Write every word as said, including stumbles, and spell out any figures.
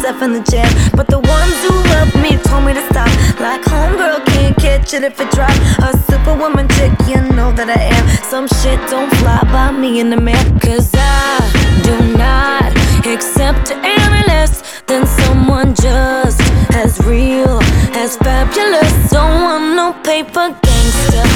death in the jam. But the ones who loved me told me to stop. Like homegirl can't catch it if it drop. A superwoman chick, you know that I am. Some shit don't fly by me in the man. Cause I do not accept any less than someone just as real, as fabulous. Don't want no paper gangster.